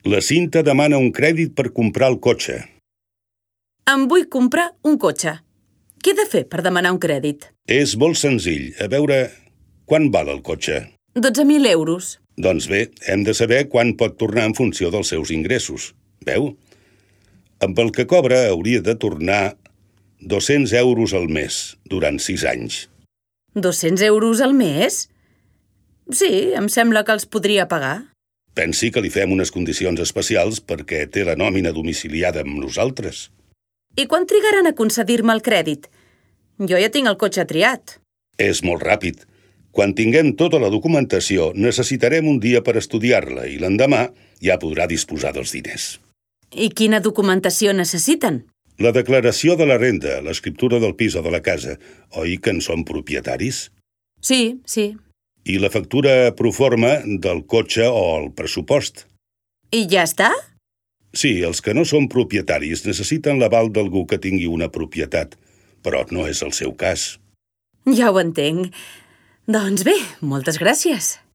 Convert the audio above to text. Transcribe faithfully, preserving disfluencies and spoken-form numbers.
La Cinta demana un crèdit per comprar el cotxe. Em vull comprar un cotxe. Què he de fer per demanar un crèdit? És molt senzill. A veure, quant val el cotxe? dotze mil euros. Doncs bé, hem de saber quan pot tornar en funció dels seus ingressos. Veu? Amb el que cobra hauria de tornar dos-cents euros al mes durant sis anys. dos-cents euros al mes? Sí, em sembla que els podria pagar. Pensi que li fem unes condicions especials perquè té la nòmina domiciliada amb nosaltres. I quan trigaran a concedir-me el crèdit? Jo ja tinc el cotxe triat. És molt ràpid. Quan tinguem tota la documentació, necessitarem un dia per estudiar-la i l'endemà ja podrà disposar dels diners. I quina documentació necessiten? La declaració de la renda, l'escriptura del pis o de la casa. Oi que en són propietaris? Sí, sí. I la factura proforma del cotxe o el pressupost. I ja està? Sí, els que no són propietaris necessiten l'aval d'algú que tingui una propietat, però no és el seu cas. Ja ho entenc. Doncs bé, moltes gràcies.